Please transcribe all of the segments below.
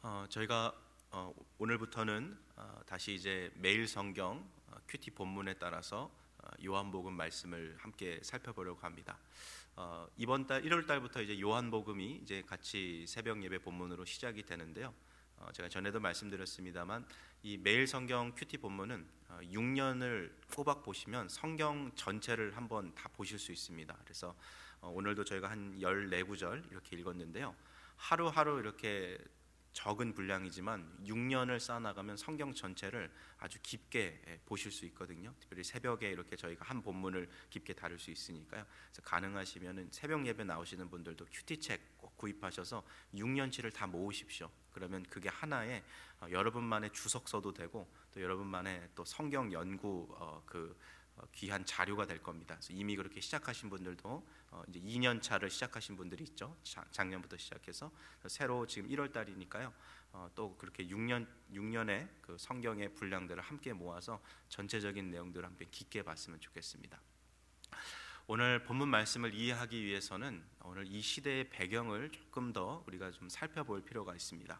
저희가 오늘부터는 다시 이제 매일 성경 큐티 본문에 따라서 요한복음 말씀을 함께 살펴보려고 합니다. 이번 달 1월 달부터 이제 요한복음이 이제 같이 새벽 예배 본문으로 시작이 되는데요. 제가 전에도 말씀드렸습니다만 이 매일 성경 큐티 본문은 6년을 꼬박 보시면 성경 전체를 한번 다 보실 수 있습니다. 그래서 오늘도 저희가 한 14구절 이렇게 읽었는데요. 하루하루 이렇게 적은 분량이지만 6년을 쌓아나가면 성경 전체를 아주 깊게 보실 수 있거든요. 특별히 새벽에 이렇게 저희가 한 본문을 깊게 다룰 수 있으니까요. 그래서 가능하시면은 새벽 예배 나오시는 분들도 큐티책 꼭 구입하셔서 6년치를 다 모으십시오. 그러면 그게 하나의 여러분만의 주석서도 되고 또 여러분만의 또 성경 연구 귀한 자료가 될 겁니다. 그래서 이미 그렇게 시작하신 분들도 이제 2년 차를 시작하신 분들이 있죠. 작년부터 시작해서 새로 지금 1월 달이니까요. 또 그렇게 6년의 그 성경의 분량들을 함께 모아서 전체적인 내용들을 함께 깊게 봤으면 좋겠습니다. 오늘 본문 말씀을 이해하기 위해서는 오늘 이 시대의 배경을 조금 더 우리가 좀 살펴볼 필요가 있습니다.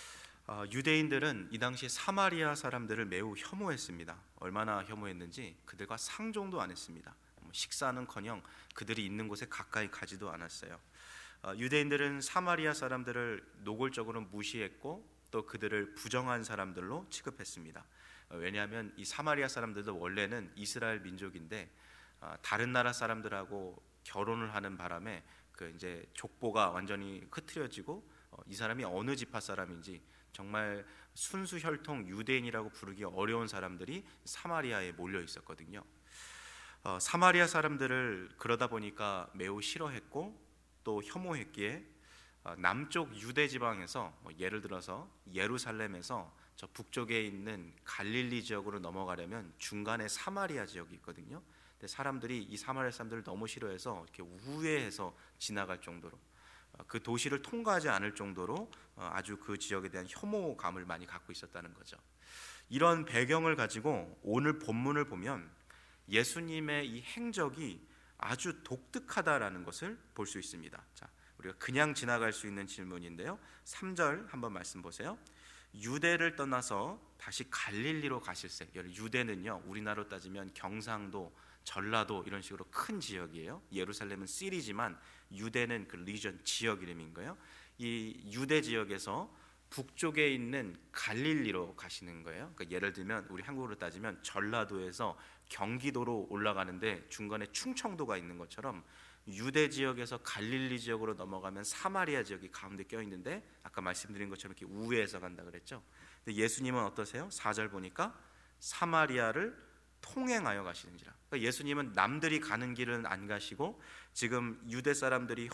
유대인들은 이 당시 사마리아 사람들을 매우 혐오했습니다. 얼마나 혐오했는지 그들과 상종도 안 했습니다. 식사는커녕 그들이 있는 곳에 가까이 가지도 않았어요. 유대인들은 사마리아 사람들을 노골적으로 무시했고 또 그들을 부정한 사람들로 취급했습니다. 왜냐하면 이 사마리아 사람들도 원래는 이스라엘 민족인데 다른 나라 사람들하고 결혼을 하는 바람에 그 이제 족보가 완전히 흐트려지고 이 사람이 어느 지파 사람인지 정말 순수 혈통 유대인이라고 부르기 어려운 사람들이 사마리아에 몰려 있었거든요. 사마리아 사람들을 그러다 보니까 매우 싫어했고 또 혐오했기에 남쪽 유대 지방에서 예를 들어서 예루살렘에서 저 북쪽에 있는 갈릴리 지역으로 넘어가려면 중간에 사마리아 지역이 있거든요. 근데 사람들이 이 사마리아 사람들을 너무 싫어해서 이렇게 우회해서 지나갈 정도로 그 도시를 통과하지 않을 정도로 아주 그 지역에 대한 혐오감을 많이 갖고 있었다는 거죠. 이런 배경을 가지고 오늘 본문을 보면 예수님의 이 행적이 아주 독특하다라는 것을 볼 수 있습니다. 자, 우리가 그냥 지나갈 수 있는 질문인데요. 3절 한번 말씀 보세요. 유대를 떠나서 다시 갈릴리로 가실새. 유대는요, 우리나라로 따지면 경상도, 전라도 이런 식으로 큰 지역이에요. 예루살렘은 시리지만 유대는 그 리전 지역 이름인 거예요. 이 유대 지역에서 북쪽에 있는 갈릴리로 가시는 거예요. 그러니까 예를 들면 우리 한국으로 따지면 전라도에서 경기도로 올라가는데 중간에 충청도가 있는 것처럼 유대 지역에서 갈릴리 지역으로 넘어가면 사마리아 지역이 가운데 껴 있는데 아까 말씀드린 것처럼 이렇게 우회해서 간다 그랬죠. 근데 예수님은 어떠세요? 4절 보니까 사마리아를 통행하여 가시는지라. 그러니까 예수님은 남들이 가는 길은 안 가시고 지금 유대 사람들이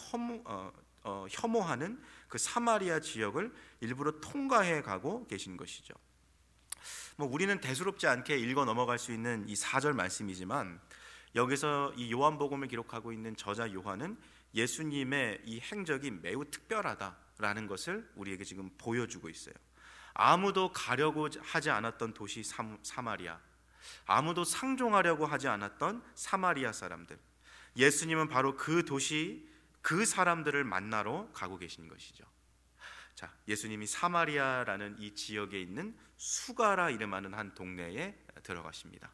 혐오하는 그 사마리아 지역을 일부러 통과해 가고 계신 것이죠. 우리는 대수롭지 않게 읽어 넘어갈 수 있는 이 4절 말씀이지만 여기서 이 요한복음을 기록하고 있는 저자 요한은 예수님의 이 행적이 매우 특별하다라는 것을 우리에게 지금 보여주고 있어요. 아무도 가려고 하지 않았던 도시 사마리아, 아무도 상종하려고 하지 않았던 사마리아 사람들, 예수님은 바로 그 도시 그 사람들을 만나러 가고 계신 것이죠. 자, 예수님이 사마리아라는 이 지역에 있는 수가라 이름하는 한 동네에 들어가십니다.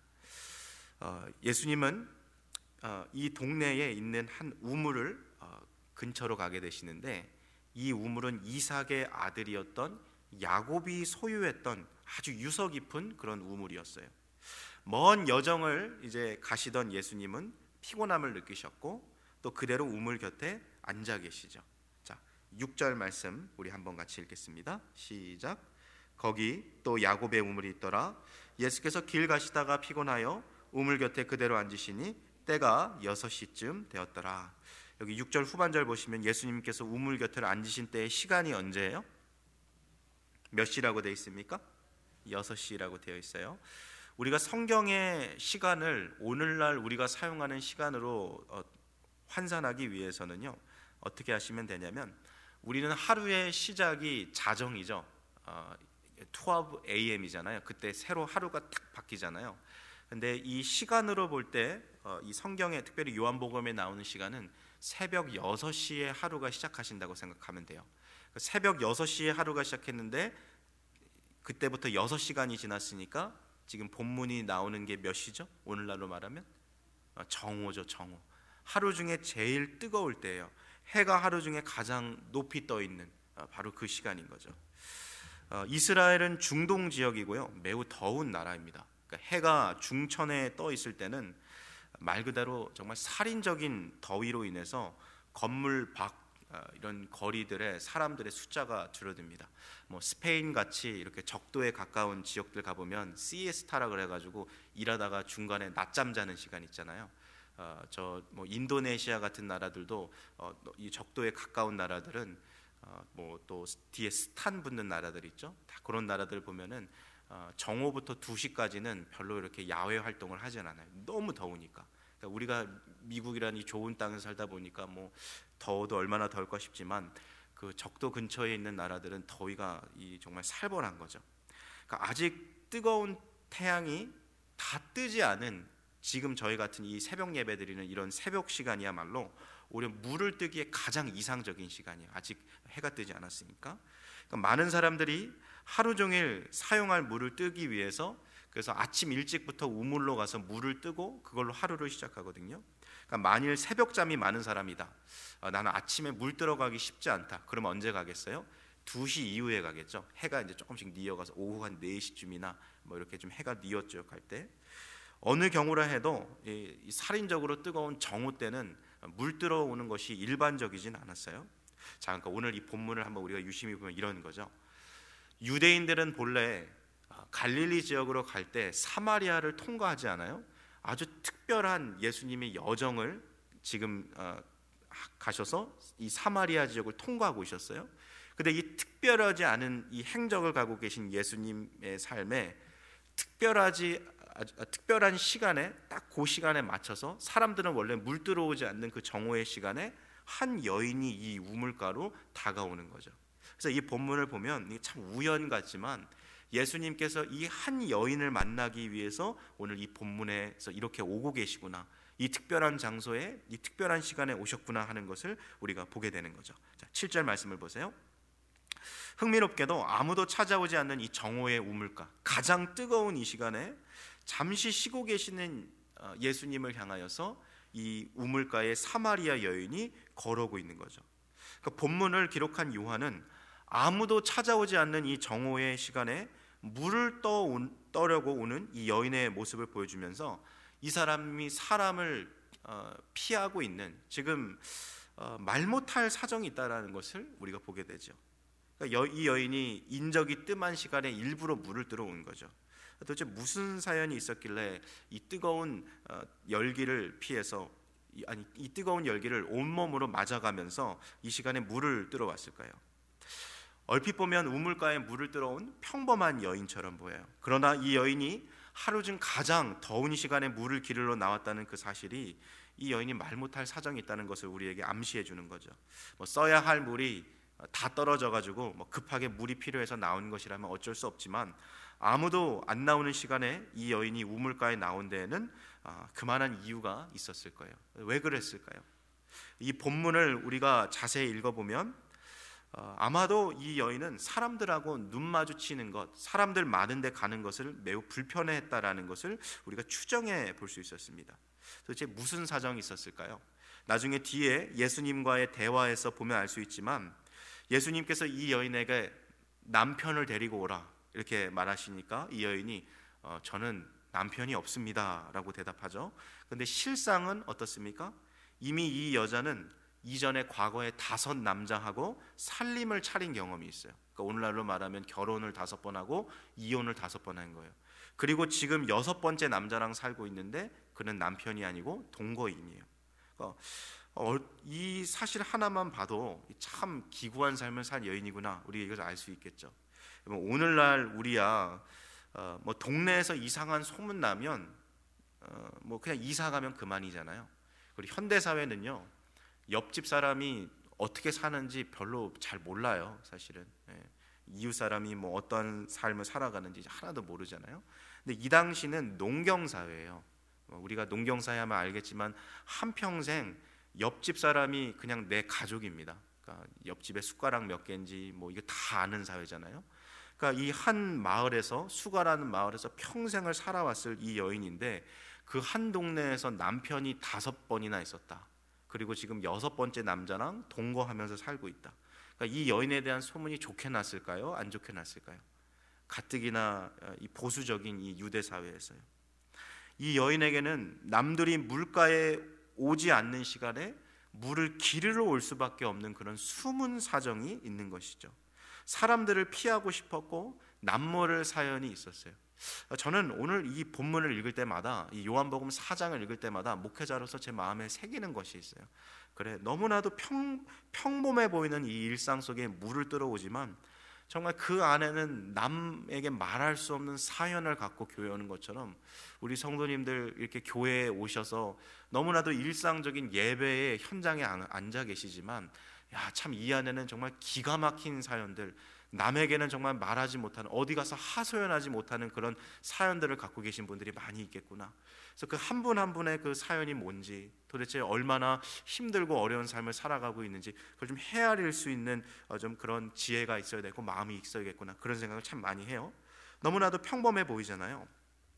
예수님은 이 동네에 있는 한 우물을 근처로 가게 되시는데 이 우물은 이삭의 아들이었던 야곱이 소유했던 아주 유서 깊은 그런 우물이었어요. 먼 여정을 이제 가시던 예수님은 피곤함을 느끼셨고 또 그대로 우물 곁에 앉아 계시죠. 자, 6절 말씀 우리 한번 같이 읽겠습니다. 시작. 거기 또 야곱의 우물이 있더라. 예수께서 길 가시다가 피곤하여 우물 곁에 그대로 앉으시니 때가 6시쯤 되었더라. 여기 6절 후반절 보시면 예수님께서 우물 곁에 앉으신 때의 시간이 언제예요? 몇 시라고 되어 있습니까? 6시라고 되어 있어요. 우리가 성경의 시간을 오늘날 우리가 사용하는 시간으로 환산하기 위해서는요, 어떻게 하시면 되냐면 우리는 하루의 시작이 자정이죠. 12 AM이잖아요. 그때 새로 하루가 딱 바뀌잖아요. 근데 이 시간으로 볼 때 이 성경에 특별히 요한복음에 나오는 시간은 새벽 6시에 하루가 시작하신다고 생각하면 돼요. 새벽 6시에 하루가 시작했는데 그때부터 6시간이 지났으니까 지금 본문이 나오는 게 몇 시죠? 오늘날로 말하면 정오죠. 정오. 하루 중에 제일 뜨거울 때예요. 해가 하루 중에 가장 높이 떠 있는 바로 그 시간인 거죠. 이스라엘은 중동 지역이고요, 매우 더운 나라입니다. 그러니까 해가 중천에 떠 있을 때는 말 그대로 정말 살인적인 더위로 인해서 건물 밖 이런 거리들의 사람들의 숫자가 줄어듭니다. 뭐 스페인 같이 이렇게 적도에 가까운 지역들 가보면 시에스타라 그래가지고 일하다가 중간에 낮잠 자는 시간 있잖아요. 저 뭐 인도네시아 같은 나라들도 이 적도에 가까운 나라들은 뭐 또 뒤에 스탄 붙는 나라들 있죠. 다 그런 나라들 보면은 정오부터 2시까지는 별로 이렇게 야외 활동을 하진 않아요. 너무 더우니까. 그러니까 우리가 미국이라는 이 좋은 땅에 살다 보니까 뭐 더워도 얼마나 더울까 싶지만 그 적도 근처에 있는 나라들은 더위가 정말 살벌한 거죠. 그러니까 아직 뜨거운 태양이 다 뜨지 않은 지금 저희 같은 이 새벽 예배 드리는 이런 새벽 시간이야말로 오히려 물을 뜨기에 가장 이상적인 시간이에요. 아직 해가 뜨지 않았으니까. 그러니까 많은 사람들이 하루 종일 사용할 물을 뜨기 위해서 그래서 아침 일찍부터 우물로 가서 물을 뜨고 그걸로 하루를 시작하거든요. 그러니까 만일 새벽잠이 많은 사람이다, 나는 아침에 물 들어가기 쉽지 않다, 그러면 언제 가겠어요? 2시 이후에 가겠죠. 해가 이제 조금씩 뉘어가서 오후 한 4시쯤이나 뭐 이렇게 좀 해가 뉘었죠 갈 때. 어느 경우라 해도 이 살인적으로 뜨거운 정오 때는 물 들어오는 것이 일반적이진 않았어요. 자, 그러니까 오늘 이 본문을 한번 우리가 유심히 보면 이런 거죠. 유대인들은 본래 갈릴리 지역으로 갈 때 사마리아를 통과하지 않아요? 아주 특별한 예수님의 여정을 지금 가셔서 이 사마리아 지역을 통과하고 오셨어요. 근데 이 특별하지 않은 이 행적을 가고 계신 예수님의 삶에 특별한 시간에 딱 그 시간에 맞춰서 사람들은 원래 물 들어오지 않는 그 정오의 시간에 한 여인이 이 우물가로 다가오는 거죠. 그래서 이 본문을 보면 이게 참 우연 같지만 예수님께서 이 한 여인을 만나기 위해서 오늘 이 본문에서 이렇게 오고 계시구나, 이 특별한 장소에 이 특별한 시간에 오셨구나 하는 것을 우리가 보게 되는 거죠. 자, 7절 말씀을 보세요. 흥미롭게도 아무도 찾아오지 않는 이 정오의 우물가, 가장 뜨거운 이 시간에 잠시 쉬고 계시는 예수님을 향하여서 이 우물가에 사마리아 여인이 걸어오고 있는 거죠. 그러니까 본문을 기록한 요한은 아무도 찾아오지 않는 이 정오의 시간에 물을 떠려고 오는 이 여인의 모습을 보여주면서 이 사람이 사람을 피하고 있는, 지금 말 못할 사정이 있다라는 것을 우리가 보게 되죠. 그러니까 이 여인이 인적이 뜸한 시간에 일부러 물을 들어온 거죠. 도대체 무슨 사연이 있었길래 이 뜨거운 열기를 피해서 이 뜨거운 열기를 온몸으로 맞아가면서 이 시간에 물을 들어왔을까요? 얼핏 보면 우물가에 물을 들어온 평범한 여인처럼 보여요. 그러나 이 여인이 하루 중 가장 더운 시간에 물을 기르러 나왔다는 그 사실이 이 여인이 말 못할 사정이 있다는 것을 우리에게 암시해 주는 거죠. 뭐 써야 할 물이 다 떨어져 가지고 뭐 급하게 물이 필요해서 나온 것이라면 어쩔 수 없지만 아무도 안 나오는 시간에 이 여인이 우물가에 나온 데에는 그만한 이유가 있었을 거예요. 왜 그랬을까요? 이 본문을 우리가 자세히 읽어보면 아마도 이 여인은 사람들하고 눈 마주치는 것, 사람들 많은 데 가는 것을 매우 불편해했다라는 것을 우리가 추정해 볼 수 있었습니다. 도대체 무슨 사정이 있었을까요? 나중에 뒤에 예수님과의 대화에서 보면 알 수 있지만 예수님께서 이 여인에게 남편을 데리고 오라 이렇게 말하시니까 이 여인이 저는 남편이 없습니다 라고 대답하죠. 그런데 실상은 어떻습니까? 이미 이 여자는 이전에 과거에 5 남자하고 살림을 차린 경험이 있어요. 그러니까 오늘날로 말하면 결혼을 5번 하고 이혼을 5번 한 거예요. 그리고 지금 6번째 남자랑 살고 있는데 그는 남편이 아니고 동거인이에요. 그러니까 이 사실 하나만 봐도 참 기구한 삶을 산 여인이구나, 우리가 이것을 알 수 있겠죠. 오늘날 우리야 뭐 동네에서 이상한 소문 나면 뭐 그냥 이사 가면 그만이잖아요. 그리고 현대 사회는요, 옆집 사람이 어떻게 사는지 별로 잘 몰라요. 사실은 이웃 사람이 뭐 어떤 삶을 살아가는지 하나도 모르잖아요. 근데 이 당시는 농경 사회예요. 우리가 농경 사회 하면 알겠지만 한평생 옆집 사람이 그냥 내 가족입니다. 그러니까 옆집에 숟가락 몇 개인지 뭐 이거 다 아는 사회잖아요. 그러니까 이 한 마을에서, 수가라는 마을에서 평생을 살아왔을 이 여인인데 그 한 동네에서 남편이 5번이나 있었다. 그리고 지금 6번째 남자랑 동거하면서 살고 있다. 그러니까 이 여인에 대한 소문이 좋게 났을까요? 안 좋게 났을까요? 가뜩이나 이 보수적인 이 유대 사회에서요. 이 여인에게는 남들이 물가에 오지 않는 시간에 물을 기르러 올 수밖에 없는 그런 숨은 사정이 있는 것이죠. 사람들을 피하고 싶었고 남모를 사연이 있었어요. 저는 오늘 이 본문을 읽을 때마다, 이 요한복음 4장을 읽을 때마다 목회자로서 제 마음에 새기는 것이 있어요. 그래, 너무나도 평범해 보이는 이 일상 속에 물을 들어오지만 정말 그 안에는 남에게 말할 수 없는 사연을 갖고 교회 오는 것처럼 우리 성도님들 이렇게 교회에 오셔서 너무나도 일상적인 예배의 현장에 앉아 계시지만 참 이 안에는 정말 기가 막힌 사연들, 남에게는 정말 말하지 못하는, 어디 가서 하소연하지 못하는 그런 사연들을 갖고 계신 분들이 많이 있겠구나. 그래서 그 한 분 한 분의 그 사연이 뭔지, 도대체 얼마나 힘들고 어려운 삶을 살아가고 있는지 그걸 좀 헤아릴 수 있는 좀 그런 지혜가 있어야 되고 마음이 있어야겠구나, 그런 생각을 참 많이 해요. 너무나도 평범해 보이잖아요.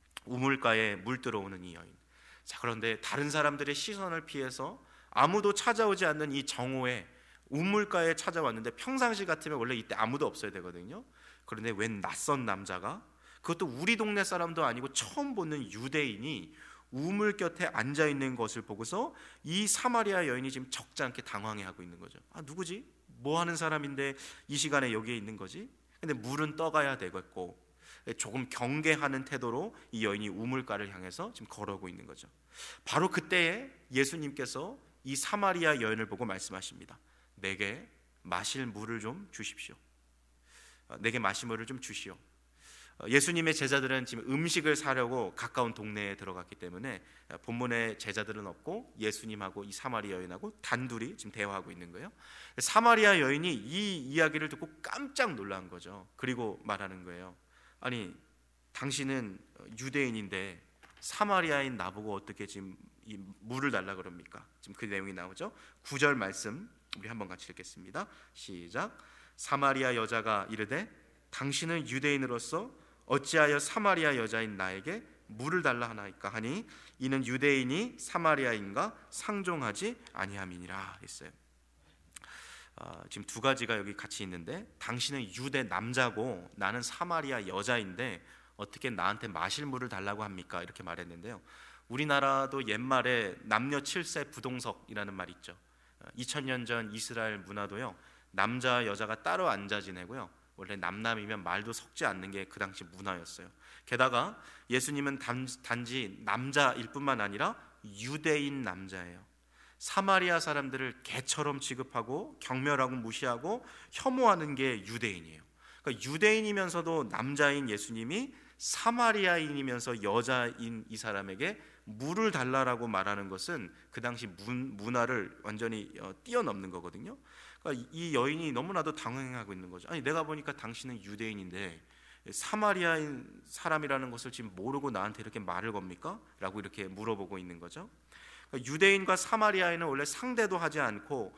우물가에 물 들어오는 이 여인. 자, 그런데 다른 사람들의 시선을 피해서 아무도 찾아오지 않는 이 정오에 우물가에 찾아왔는데, 평상시 같으면 원래 이때 아무도 없어야 되거든요. 그런데 웬 낯선 남자가, 그것도 우리 동네 사람도 아니고 처음 보는 유대인이 우물 곁에 앉아 있는 것을 보고서 이 사마리아 여인이 지금 적지 않게 당황해하고 있는 거죠. 누구지? 뭐 하는 사람인데 이 시간에 여기에 있는 거지? 근데 물은 떠가야 되겠고, 조금 경계하는 태도로 이 여인이 우물가를 향해서 지금 걸어오고 있는 거죠. 바로 그때에 예수님께서 이 사마리아 여인을 보고 말씀하십니다. 내게 마실 물을 좀 주십시오. 내게 마실 물을 좀 주시오. 예수님의 제자들은 지금 음식을 사려고 가까운 동네에 들어갔기 때문에 본문에 제자들은 없고 예수님하고 이 사마리아 여인하고 단둘이 지금 대화하고 있는 거예요. 사마리아 여인이 이 이야기를 듣고 깜짝 놀란 거죠. 그리고 말하는 거예요. 아니, 당신은 유대인인데 사마리아인 나보고 어떻게 지금 이 물을 달라 그럽니까? 지금 그 내용이 나오죠. 9절 말씀 우리 한번 같이 읽겠습니다. 시작. 사마리아 여자가 이르되 당신은 유대인으로서 어찌하여 사마리아 여자인 나에게 물을 달라 하나이까 하니 이는 유대인이 사마리아인과 상종하지 아니함이니라 했어요. 지금 두 가지가 여기 같이 있는데, 당신은 유대 남자고 나는 사마리아 여자인데 어떻게 나한테 마실 물을 달라고 합니까? 이렇게 말했는데요. 우리나라도 옛말에 남녀 7세 부동석이라는 말 있죠. 2000년 전 이스라엘 문화도요, 남자 여자가 따로 앉아 지내고요, 원래 남남이면 말도 섞지 않는 게 그 당시 문화였어요. 게다가 예수님은 단지 남자일 뿐만 아니라 유대인 남자예요. 사마리아 사람들을 개처럼 취급하고 경멸하고 무시하고 혐오하는 게 유대인이에요. 그러니까 유대인이면서도 남자인 예수님이 사마리아인이면서 여자인 이 사람에게 물을 달라라고 말하는 것은 그 당시 문화를 완전히 뛰어넘는 거거든요. 그러니까 이 여인이 너무나도 당황하고 있는 거죠. 아니, 내가 보니까 당신은 유대인인데 사마리아인 사람이라는 것을 지금 모르고 나한테 이렇게 말을 겁니까? 라고 이렇게 물어보고 있는 거죠. 그러니까 유대인과 사마리아인은 원래 상대도 하지 않고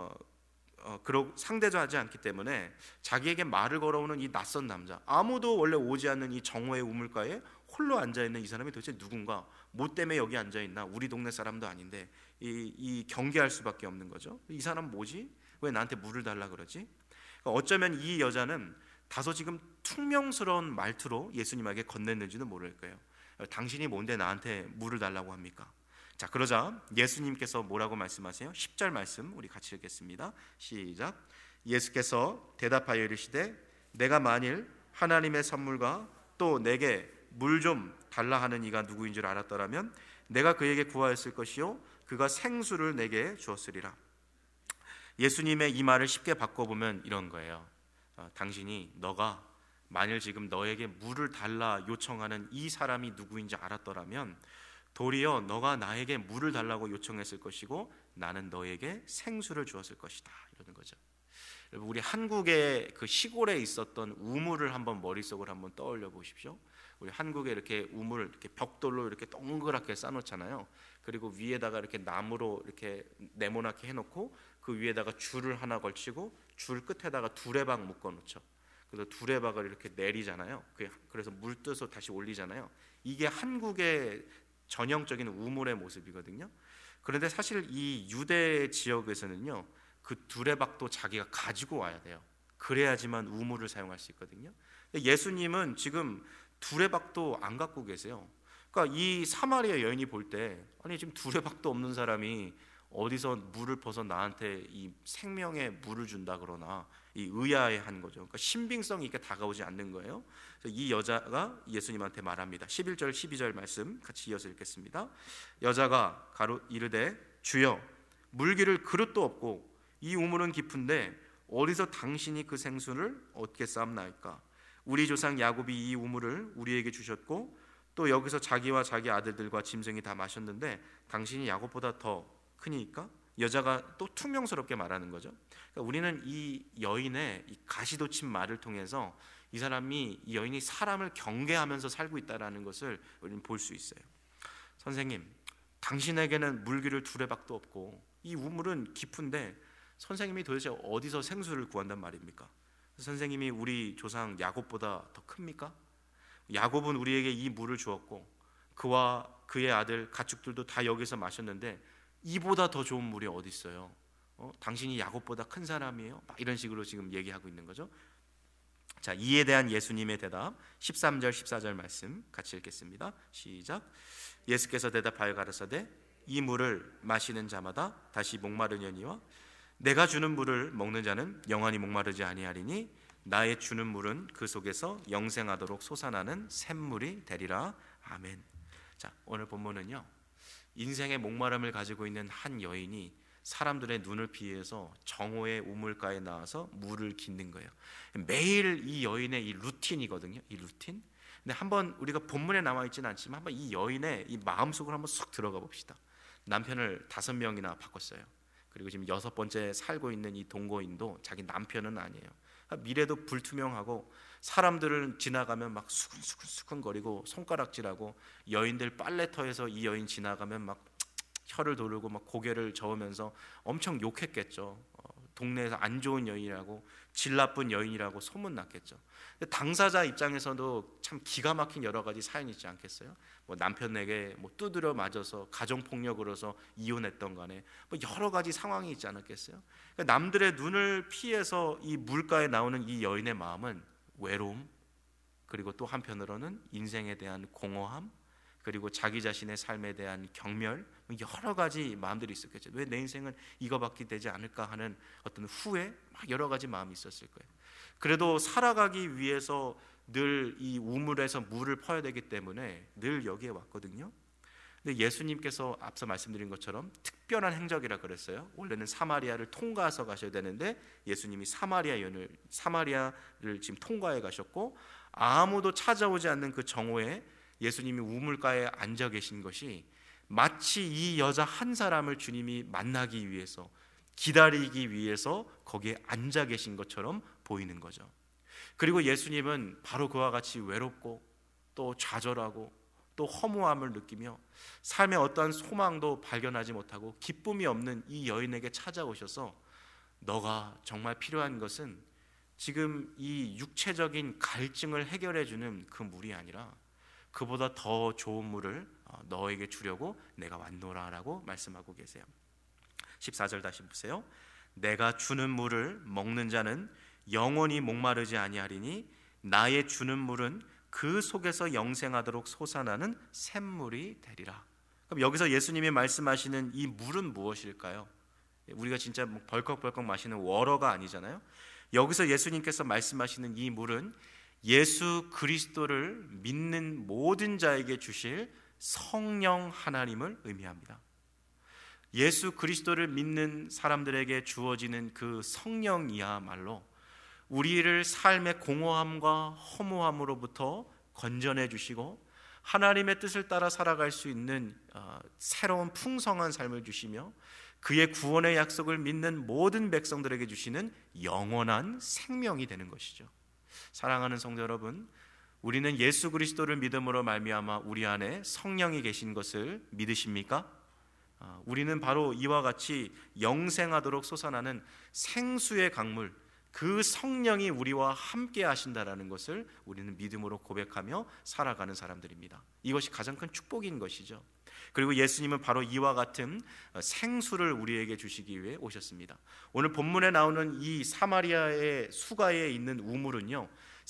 상대도 하지 않기 때문에 자기에게 말을 걸어오는 이 낯선 남자, 아무도 원래 오지 않는 이 정오의 우물가에 홀로 앉아있는 이 사람이 도대체 누군가, 뭐 때문에 여기 앉아있나, 우리 동네 사람도 아닌데 이 경계할 수밖에 없는 거죠. 이 사람 뭐지? 왜 나한테 물을 달라 그러지? 그러니까 어쩌면 이 여자는 다소 지금 퉁명스러운 말투로 예수님에게 건넸는지도 모를 거예요. 당신이 뭔데 나한테 물을 달라고 합니까? 자, 그러자 예수님께서 뭐라고 말씀하세요? 10절 말씀 우리 같이 읽겠습니다. 시작. 예수께서 대답하여 이르시되 내가 만일 하나님의 선물과 또 내게 물 좀 달라 하는 이가 누구인 줄 알았더라면 내가 그에게 구하였을 것이요 그가 생수를 내게 주었으리라. 예수님의 이 말을 쉽게 바꿔보면 이런 거예요. 당신이, 너가 만일 지금 너에게 물을 달라 요청하는 이 사람이 누구인지 알았더라면 도리어 너가 나에게 물을 달라고 요청했을 것이고 나는 너에게 생수를 주었을 것이다, 이러는 거죠. 여러분, 우리 한국의 그 시골에 있었던 우물을 한번 머릿속으로 한번 떠올려 보십시오. 우리 한국에 이렇게 우물 이렇게 벽돌로 이렇게 동그랗게 쌓아놓잖아요. 그리고 위에다가 이렇게 나무로 이렇게 네모나게 해놓고 그 그 위에다가 줄을 하나 걸치고 줄 끝에다가 두레박 묶어 놓죠. 그래서 두레박을 이렇게 내리잖아요. 그래서 물 떠서 다시 올리잖아요. 이게 한국의 전형적인 우물의 모습이거든요. 그런데 사실 이 유대 지역에서는요, 그 두레박도 자기가 가지고 와야 돼요. 그래야지만 우물을 사용할 수 있거든요. 예수님은 지금 두레박도 안 갖고 계세요. 그러니까 이 사마리아 여인이 볼 때, 아니 지금 두레박도 없는 사람이 어디서 물을 퍼서 나한테 이 생명의 물을 준다 그러나, 이 의아해한 거죠. 그러니까 신빙성이 있게 다가오지 않는 거예요. 그래서 이 여자가 예수님한테 말합니다. 11절 12절 말씀 같이 이어서 읽겠습니다. 여자가 이르되 주여, 물기를 그릇도 없고 이 우물은 깊은데 어디서 당신이 그 생수를 얻게 쌓나이까? 우리 조상 야곱이 이 우물을 우리에게 주셨고 또 여기서 자기와 자기 아들들과 짐승이 다 마셨는데 당신이 야곱보다 더 크니까? 여자가 또 투명스럽게 말하는 거죠. 그러니까 우리는 이 여인의 이 가시돋친 말을 통해서 이 여인이 사람을 경계하면서 살고 있다는 것을 우리는 볼 수 있어요. 선생님, 당신에게는 물기를 두레박도 없고 이 우물은 깊은데 선생님이 도대체 어디서 생수를 구한단 말입니까? 선생님이 우리 조상 야곱보다 더 큽니까? 야곱은 우리에게 이 물을 주었고 그와 그의 아들 가축들도 다 여기서 마셨는데 이보다 더 좋은 물이 어디 있어요? 당신이 야곱보다 큰 사람이에요? 막 이런 식으로 지금 얘기하고 있는 거죠. 자, 이에 대한 예수님의 대답 13절 14절 말씀 같이 읽겠습니다. 시작. 예수께서 대답하여 가라사대 이 물을 마시는 자마다 다시 목마르려니와 내가 주는 물을 먹는 자는 영원히 목마르지 아니하리니 나의 주는 물은 그 속에서 영생하도록 솟아나는 샘물이 되리라. 아멘. 자, 오늘 본문은요, 인생의 목마름을 가지고 있는 한 여인이 사람들의 눈을 피해서 정오의 우물가에 나와서 물을 깃는 거예요. 매일 이 여인의 이 루틴이거든요. 이 루틴. 근데 한번 우리가 본문에 나와 있지는 않지만 한번 이 여인의 이 마음속으로 한번 쑥 들어가 봅시다. 남편을 5명이나 바꿨어요. 그리고 지금 6번째 살고 있는 이 동거인도 자기 남편은 아니에요. 미래도 불투명하고 사람들을 지나가면 막 수근수근거리고 손가락질하고, 여인들 빨래터에서 이 여인 지나가면 막 혀를 도르고 막 고개를 저으면서 엄청 욕했겠죠. 동네에서 안 좋은 여인이라고, 질 나쁜 여인이라고 소문났겠죠. 근데 당사자 입장에서도 참 기가 막힌 여러 가지 사연이 있지 않겠어요? 뭐 남편에게 뭐 두드려 맞아서 가정폭력으로서 이혼했던 간에 뭐 여러 가지 상황이 있지 않았겠어요? 그러니까 남들의 눈을 피해서 이 물가에 나오는 이 여인의 마음은 외로움, 그리고 또 한편으로는 인생에 대한 공허함, 그리고 자기 자신의 삶에 대한 경멸, 여러 가지 마음들이 있었겠죠. 왜 내 인생은 이거밖에 되지 않을까 하는 어떤 후회, 막 여러 가지 마음이 있었을 거예요. 그래도 살아가기 위해서 늘 이 우물에서 물을 퍼야 되기 때문에 늘 여기에 왔거든요. 근데 예수님께서 앞서 말씀드린 것처럼 특별한 행적이라 그랬어요. 원래는 사마리아를 통과해서 가셔야 되는데 예수님이 사마리아를 지금 통과해 가셨고, 아무도 찾아오지 않는 그 정오에 예수님이 우물가에 앉아 계신 것이 마치 이 여자 한 사람을 주님이 만나기 위해서, 기다리기 위해서 거기에 앉아 계신 것처럼 보이는 거죠. 그리고 예수님은 바로 그와 같이 외롭고 또 좌절하고 또 허무함을 느끼며 삶의 어떠한 소망도 발견하지 못하고 기쁨이 없는 이 여인에게 찾아오셔서, 너가 정말 필요한 것은 지금 이 육체적인 갈증을 해결해 주는 그 물이 아니라 그보다 더 좋은 물을 너에게 주려고 내가 왔노라 라고 말씀하고 계세요. 14절 다시 보세요. 내가 주는 물을 먹는 자는 영원히 목마르지 아니하리니 나의 주는 물은 그 속에서 영생하도록 솟아나는 샘물이 되리라. 그럼 여기서 예수님이 말씀하시는 이 물은 무엇일까요? 우리가 진짜 벌컥벌컥 마시는 워러가 아니잖아요. 여기서 예수님께서 말씀하시는 이 물은 예수 그리스도를 믿는 모든 자에게 주실 성령 하나님을 의미합니다. 예수 그리스도를 믿는 사람들에게 주어지는 그 성령이야말로 우리를 삶의 공허함과 허무함으로부터 건져내 주시고 하나님의 뜻을 따라 살아갈 수 있는 새로운 풍성한 삶을 주시며 그의 구원의 약속을 믿는 모든 백성들에게 주시는 영원한 생명이 되는 것이죠. 사랑하는 성도 여러분, 우리는 예수 그리스도를 믿음으로 말미암아 우리 안에 성령이 계신 것을 믿으십니까? 우리는 바로 이와 같이 영생하도록 솟아나는 생수의 강물, 그 성령이 우리와 함께 하신다라는 것을 우리는 믿음으로 고백하며 살아가는 사람들입니다. 이것이 가장 큰 축복인 것이죠. 그리고 예수님은 바로 이와 같은 생수를 우리에게 주시기 위해 오셨습니다. 오늘 본문에 나오는 이 사마리아의 수가에 있는 우물은요,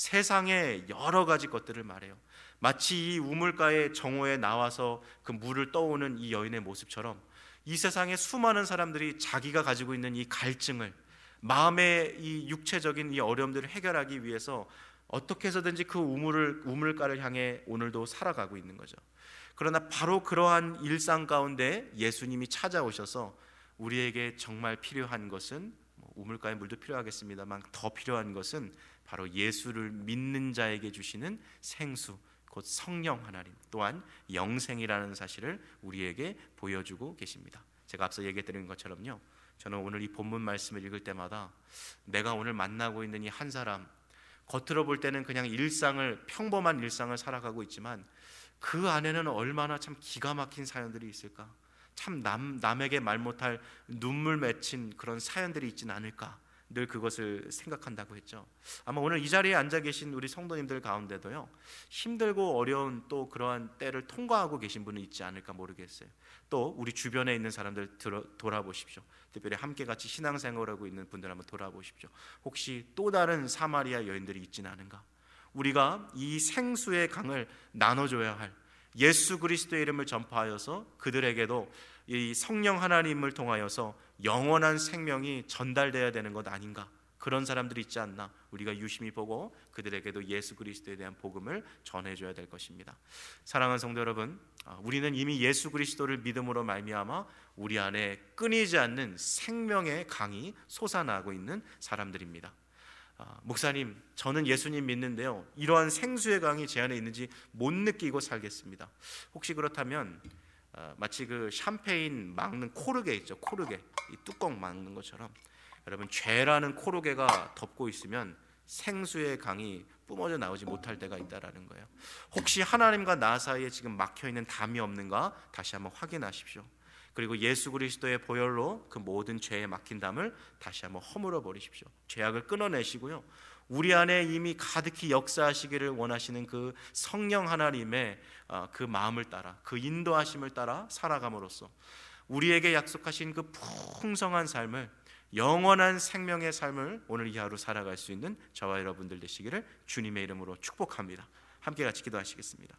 세상의 여러 가지 것들을 말해요. 마치 이 우물가의 정오에 나와서 그 물을 떠오는 이 여인의 모습처럼 이 세상의 수많은 사람들이 자기가 가지고 있는 이 갈증을, 마음의 이 육체적인 이 어려움들을 해결하기 위해서 어떻게 해서든지 그 우물가를 향해 오늘도 살아가고 있는 거죠. 그러나 바로 그러한 일상 가운데 예수님이 찾아오셔서 우리에게 정말 필요한 것은, 우물가의 물도 필요하겠습니다만 더 필요한 것은 바로 예수를 믿는 자에게 주시는 생수, 곧 성령 하나님, 또한 영생이라는 사실을 우리에게 보여주고 계십니다. 제가 앞서 얘기했던 것처럼요, 저는 오늘 이 본문 말씀을 읽을 때마다 내가 오늘 만나고 있는 이 한 사람, 겉으로 볼 때는 그냥 평범한 일상을 살아가고 있지만 그 안에는 얼마나 참 기가 막힌 사연들이 있을까, 참 남에게 말 못할 눈물 맺힌 그런 사연들이 있지는 않을까, 늘 그것을 생각한다고 했죠. 아마 오늘 이 자리에 앉아 계신 우리 성도님들 가운데도요, 힘들고 어려운 또 그러한 때를 통과하고 계신 분은 있지 않을까 모르겠어요. 또 우리 주변에 있는 사람들 돌아보십시오. 특별히 함께 같이 신앙생활하고 있는 분들 한번 돌아보십시오. 혹시 또 다른 사마리아 여인들이 있지는 않은가? 우리가 이 생수의 강을 나눠줘야 할, 예수 그리스도의 이름을 전파하여서 그들에게도 이 성령 하나님을 통하여서 영원한 생명이 전달되어야 되는 것 아닌가, 그런 사람들이 있지 않나, 우리가 유심히 보고 그들에게도 예수 그리스도에 대한 복음을 전해줘야 될 것입니다. 사랑하는 성도 여러분, 우리는 이미 예수 그리스도를 믿음으로 말미암아 우리 안에 끊이지 않는 생명의 강이 솟아나고 있는 사람들입니다. 목사님, 저는 예수님 믿는데요, 이러한 생수의 강이 제 안에 있는지 못 느끼고 살겠습니다. 혹시 그렇다면 마치 그 샴페인 막는 코르게 있죠, 코르게, 이 뚜껑 막는 것처럼 여러분, 죄라는 코르게가 덮고 있으면 생수의 강이 뿜어져 나오지 못할 때가 있다라는 거예요. 혹시 하나님과 나 사이에 지금 막혀있는 담이 없는가 다시 한번 확인하십시오. 그리고 예수 그리스도의 보혈로 그 모든 죄에 막힌 담을 다시 한번 허물어 버리십시오. 죄악을 끊어내시고요, 우리 안에 이미 가득히 역사하시기를 원하시는 그 성령 하나님의 그 마음을 따라, 그 인도하심을 따라 살아감으로써 우리에게 약속하신 그 풍성한 삶을, 영원한 생명의 삶을 오늘 이 하루 살아갈 수 있는 저와 여러분들 되시기를 주님의 이름으로 축복합니다. 함께 같이 기도하시겠습니다.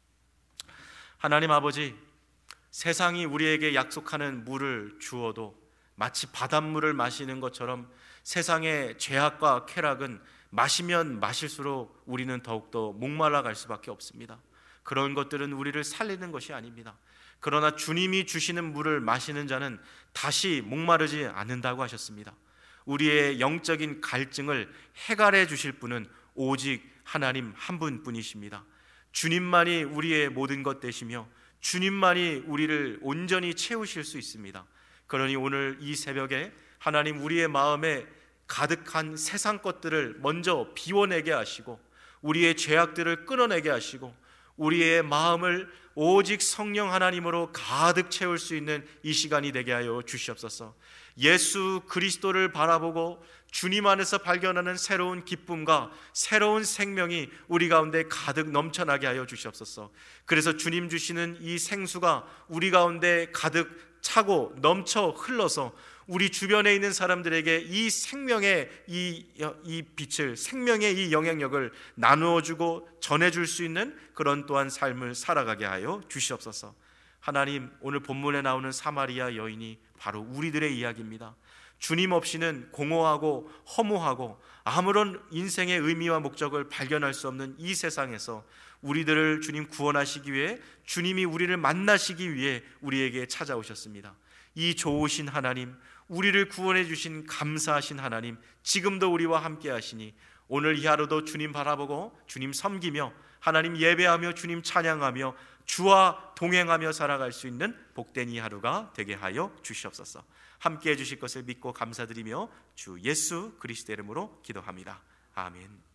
하나님 아버지, 세상이 우리에게 약속하는 물을 주어도 마치 바닷물을 마시는 것처럼 세상의 죄악과 쾌락은 마시면 마실수록 우리는 더욱더 목말라 갈 수밖에 없습니다. 그런 것들은 우리를 살리는 것이 아닙니다. 그러나 주님이 주시는 물을 마시는 자는 다시 목마르지 않는다고 하셨습니다. 우리의 영적인 갈증을 해결해 주실 분은 오직 하나님 한 분뿐이십니다. 주님만이 우리의 모든 것 되시며 주님만이 우리를 온전히 채우실 수 있습니다. 그러니 오늘 이 새벽에 하나님, 우리의 마음에 가득한 세상 것들을 먼저 비워내게 하시고 우리의 죄악들을 끊어내게 하시고 우리의 마음을 오직 성령 하나님으로 가득 채울 수 있는 이 시간이 되게 하여 주시옵소서. 예수 그리스도를 바라보고 주님 안에서 발견하는 새로운 기쁨과 새로운 생명이 우리 가운데 가득 넘쳐나게 하여 주시옵소서. 그래서 주님 주시는 이 생수가 우리 가운데 가득 차고 넘쳐 흘러서 우리 주변에 있는 사람들에게 이 생명의 이 빛을, 생명의 이 영향력을 나누어주고 전해줄 수 있는 그런 또한 삶을 살아가게 하여 주시옵소서. 하나님, 오늘 본문에 나오는 사마리아 여인이 바로 우리들의 이야기입니다. 주님 없이는 공허하고 허무하고 아무런 인생의 의미와 목적을 발견할 수 없는 이 세상에서 우리들을 주님 구원하시기 위해, 주님이 우리를 만나시기 위해 우리에게 찾아오셨습니다. 이 좋으신 하나님, 우리를 구원해 주신 감사하신 하나님, 지금도 우리와 함께 하시니 오늘 이 하루도 주님 바라보고 주님 섬기며 하나님 예배하며 주님 찬양하며 주와 동행하며 살아갈 수 있는 복된 이 하루가 되게 하여 주시옵소서. 함께 해주실 것을 믿고 감사드리며 주 예수 그리스도의 이름으로 기도합니다. 아멘.